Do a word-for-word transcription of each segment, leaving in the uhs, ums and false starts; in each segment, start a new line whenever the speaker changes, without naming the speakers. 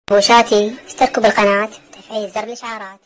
بوشاتي اشتركوا بالقناة وتفعيل زر الإشعارات.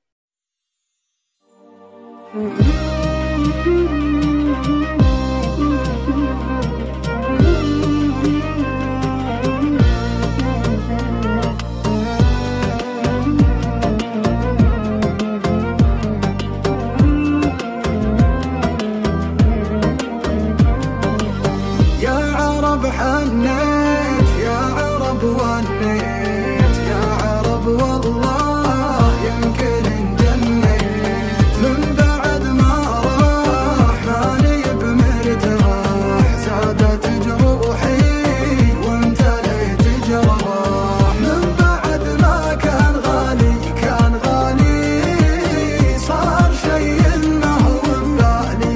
يا عرب حنيت يا عرب ونيت يا عرب والله يمكن انجنيت من بعد ما راح ماني بمرتاح زادت جروحي وانت ليت جراح من بعد ما كان غالي كان غالي صار شيء انه ببالي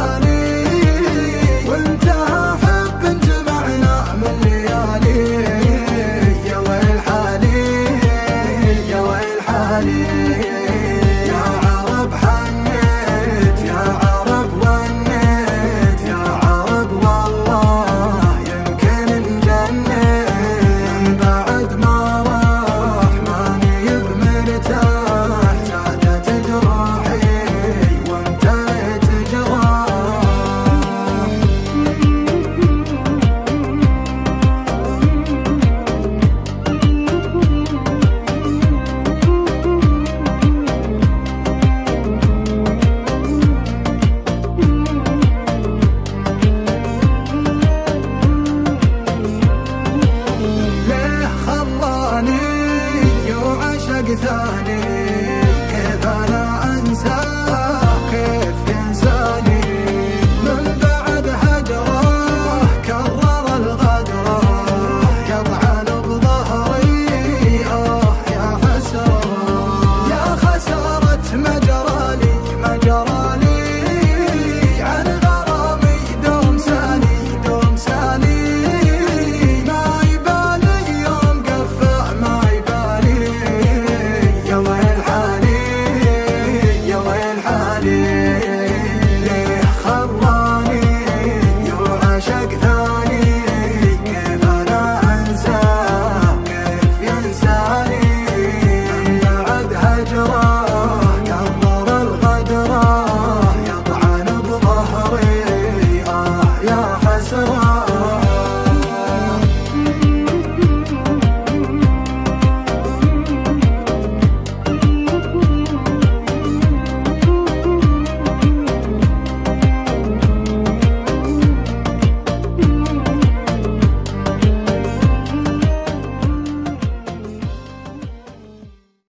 ببالي وانتهى يا عرب حنيت يا عرب ونيت يا عرب والله يمكن انجنيت من بعد ما راح ماني بمرتاح زادت جروحي وانتهيت جراح. ثاني